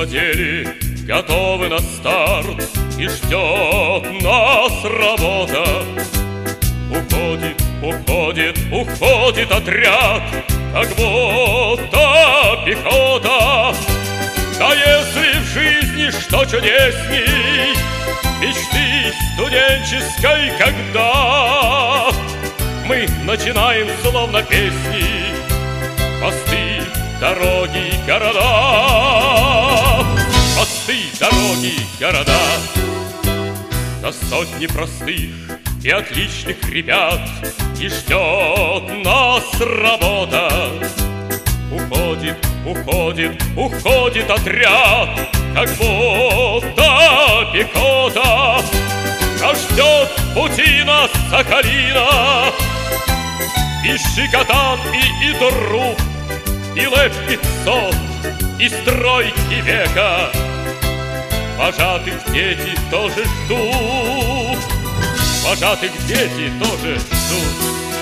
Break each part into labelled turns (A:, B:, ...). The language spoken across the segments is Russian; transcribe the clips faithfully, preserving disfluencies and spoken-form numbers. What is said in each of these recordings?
A: надели, готовы на старт, и ждет нас работа. Уходит, уходит, уходит отряд, как будто пехота. Да если в жизни что чудесней мечты студенческой, когда мы начинаем словно песни мосты, дороги, города. Мосты, дороги, города. На сотни простых и отличных ребят и ждет нас работа. Уходит, уходит, уходит отряд, как будто пехота. Нас ждет путина Сахалина, и Шикотан, и, и Труп, и Лэп пятьсот, и стройки века. Вожатых дети тоже ждут, вожатых дети тоже ждут.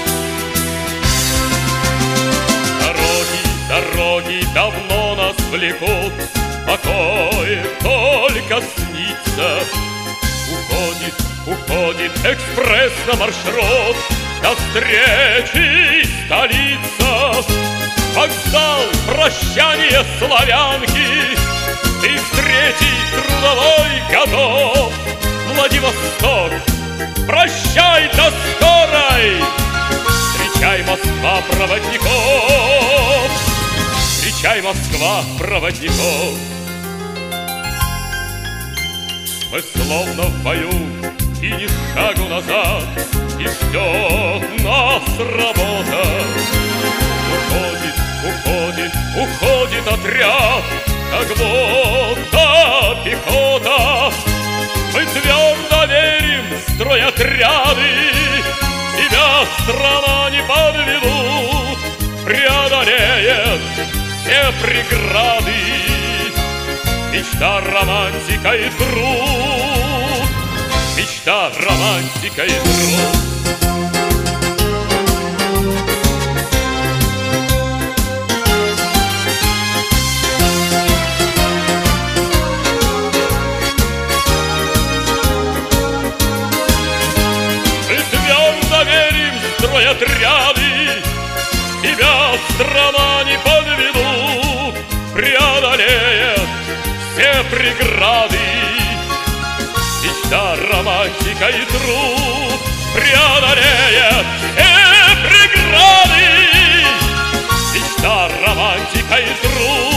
A: Дороги, дороги давно нас влекут, покой только снится. Уходит, уходит экспресс на маршрут, до встречи столица. Вокзал, прощание славянки, их третий трудовой готов. Владивосток, прощай до скорой, встречай, Москва, проводников, встречай, Москва, проводников. Мы словно в бою, и ни шагу назад, и ждет нас работа. Уходит, уходит, уходит отряд, как будто пехота. Мы твердо верим в стройотряды, тебя страна не подведут, преодолеет все преграды. Мечта, романтика и труд, мечта, романтика и труд. Отряды, тебя страна не подведут, преодолеет все преграды. Мечта, романтика и труд преодолеет все преграды. Мечта, романтика и труд.